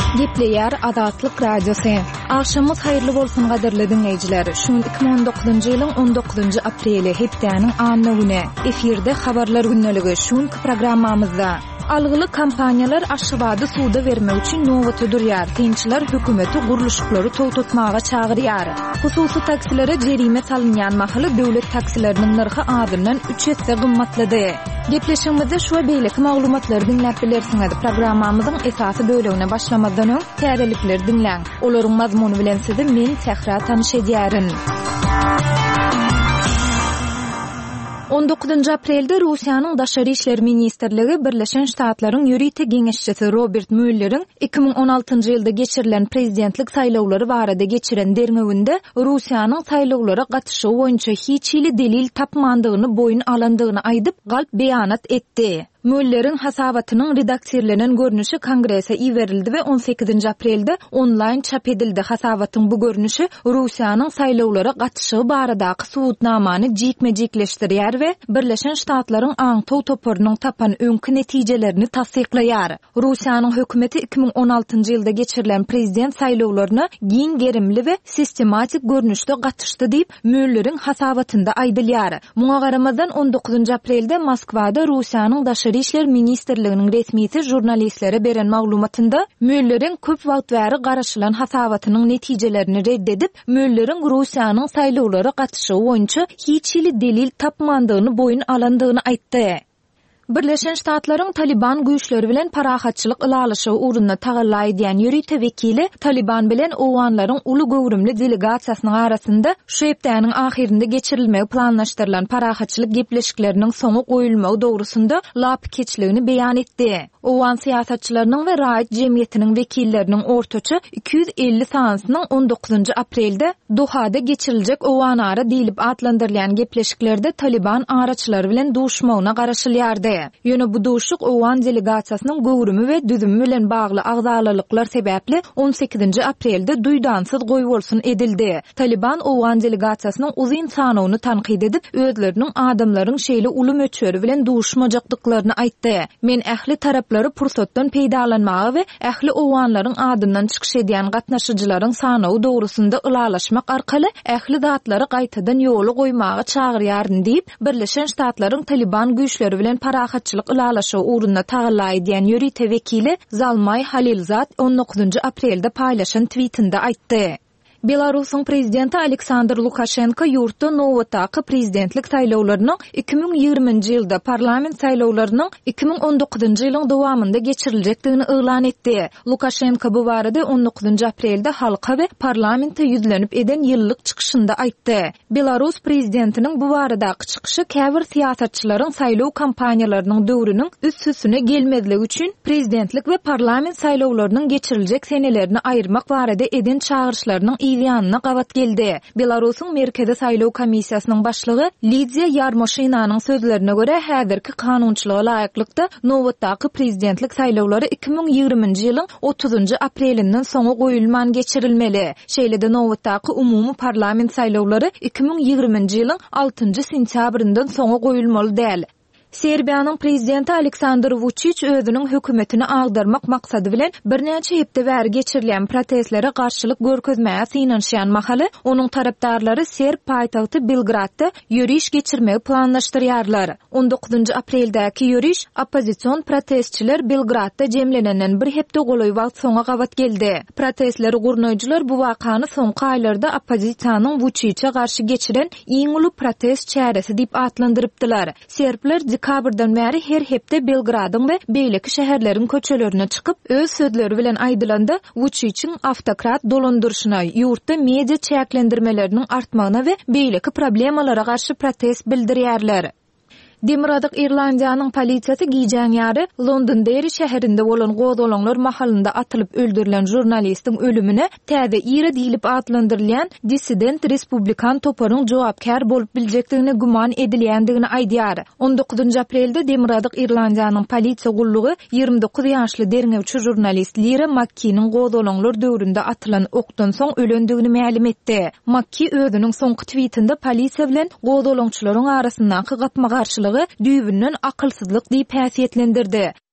Gepleyer Azatlyk Radiosu. Akşamyz hayrly bolsun gaderli dinleyijiler. Şun 2019-njy ýylyň 19-njy apreli hepdäniň anny güne. Efirde habarlar günneligi şun programmamyzda. Algyly kampaniýalar aşybady suwda bermek üçin nowat durýar. Tinçler hökümeti guruluşlary towtatmaga çagyrýar. Hususy taksilere jerime salynýan mahaly döwlet taksileriniň narhy adyndan 3 hesse gymmatlady. Gepleşigimizde şu beýleki maglumatlary dinläp bilersiňiz. Programmamyzyň esasy bölümine başlamadan öň täzelikleri dinläň. Olaryň mazmuny bilen sizi men Sehra tanyşedýärin. 19 aprelde Russiýanyň Daşary işler ministrligi Birleşen Ştatlaryň ýürüýte geňeşçisi Robert Müller'iň 2016-njy ýylda geçirilen prezidentlik saýlawlary barada geçiren derňeginde Russiýanyň saýlawlara gatnaşygy boýunça hiç ýyly delil tapmandygyny boyun alandygyny aýdyp galp beýanat etdi. Müller'iň hasabatynyň redaksiyelenen görnüşi kongrese iwerildi we 18 aprelde online çap edildi. Hasabatyň bu görnüşi Russiýanyň saýlawlara gatnaşygy baradaky suwutnamany jikme-jikleşdirýär we Birleşen Ştatlaryň aňtaw toparynyň tapan öňkü netijelerini tasdikleýär. Russiýanyň hökümeti 2016-njy ýylda geçirilen prezident saýlawlaryna giň gerimli we sistematik görnüşde gatnaşdy diýip Müller'iň hasabatynda aýdylýar. Muňa garamazdan 19 aprelde Moskwada Russiýanyň Daşary işler ministrliginiň resmisi jurnalistlere beren maglumatynda Müller'iň köp wagt bäri garaşylan hasabatynyň netijelerini reddedip Müller'iň Russiýanyň saýlawlara gatnaşygy boýunça hiç ýyly delil tapmandygyny boyun alandygyny aýtdy. Birleşen Ştatlaryň Taliban güýçleri bilen parahatçylyk ılalyşy uğruna tagalla edýän ýürüýte wekili Taliban bilen owanlaryň uly göwrümli delegasiýasynyň arasynda şu hepdäniň ahirinde geçirilmegi planlaşdyrylan parahatçylyk gepleşikleriniň soňy goýulmagy dogrusunda lap keçligini beýan etdi. Owan siýasatçylarynyň we raýat jemgyýetiniň wekilleriniň ortaça 250 sansynyň 19 aprelde Dohada geçiriljek owan ara diýilip atlandyrylýan gepleşiklerde Taliban araçylary bilen duşmagyna garaşylýardy. Ýöne bu duşuk owan delegasiýasynyň göwrümi we düzümi bilen bagly agzalylyklar sebäpli 18 aprelde duýdansyz goýup bolsun edildi. Taliban owan delegasiýasynyň uzyn sanawyny tanqid edip özleriniň adamlaryň şeýle uly möçeri bilen duşmajakdyklaryny aýtdy. Men ähli taraplary pursatdan peýdalanmagy we ähli owanlaryň adyndan çykyş edýän gatnaşyjylaryň sanawy dogrusunda ılalaşmak arkaly ähli zatlary gaýtadan ýoly goýmagy çagyrýaryn diýip Birleşen Ştatlaryň Taliban güýçleri bilen parahatçylyk ılalaşy uğruna tagalla edýän ýürüýte wekili Zalmay Halilzad 19 aprelde paýlaşan tweetinde aýtdy. Belarusyň prezidenti Aleksandr Lukashenko ýurtda nowatdaky prezidentlik saýlawlarynyň 2020-njy ýylda parlament saýlawlarynyň 2019-njy ýylyň dowamında geçiriljekdigini elan etdi. Lukashenko bu barada 19 aprelde halka we parlamente ýüzlenip eden ýyllyk çykyşynda aýtdy. Belarus prezidentiniň bu baradaky çykyşy käbir siýasatçylaryň saýlaw kampaniýalarynyň döwrüniň üst-üstüne gelmezligi üçin prezidentlik we parlament saýlawlarynyň geçiriljek senelerini aýyrmak barada eden çağırışlarynyň ýanyna gawat geldi. Belarusyň Merkezi Saýlaw Komissiýasynyň başlygy Lidia Yarmoşinanyň sözlerine göre häzirki kanunçylyga laýyklykda nowatdaky prezidentlik saýlawlary 2020-njy ýylyň 30 aprelinden soňa goýulman geçirilmeli. Şeýlede nowatdaky umumy parlament saýlawlary 2020-njy ýylyň 6 sentýabryndan soňa goýulmaly däl. Serbiýanyň prezidenti Aleksandr Vučić özüniň hökümetini agdarmak maksady bilen bir näçe hepde bäri geçirilen protestlere garşylyk görkezmäge synanşýan mahaly onuň tarapdarlary Serb paýtagty Belgradda ýürüýüş geçirmegi planlaşdyrýarlar. 19 apreldäki ýürüýüş oppozision protestçiler Belgradda jemlenenden bir hepde golaý wagt soňa gawat geldi. Protestleri gurnaýjylar bu wakany soňky aýlarda oppozisiýanyň Vučiće garşy geçiren iň uly protest çäresi diýip atlandyrypdylar. Serbler dekabrdan bäri her hepde Belgradyň we beýleki şäherleriň köçelerine çykyp öz sözleri bilen aýdylanda Vučićiň автократ dolandyrşyna, ýurtda media çäklendirmeleriniň artmagyna we beýleki problemalara garşy protest bildirýärler. Demiradyk Irlandiýanyň polisiýasy giýjän ýary Londonderry şäherinde bolan gozalanlar mahallynda atılıp öldürilen jurnalistiň ölümine täze ýere diýilip atlandyrylýan dissident Respublikan toparyň jogapkär bolup biljekdigine guman edilýändigini aýdýar. 19 aprelde Demiradyk Irlandiýanyň polisiýa gullugy 29 ýaşly derňewçi jurnalist Lyra Mackey'niň gozalanlar döwründe atylan okdan soň ölendigini ma'lum etdi. Mackey özüniň soňky tweetinde polisiýa bilen gozalançylaryň arasyndaky gatma garşylygy düýbünden akylsyzlyk diýip häsiýetlendirdi.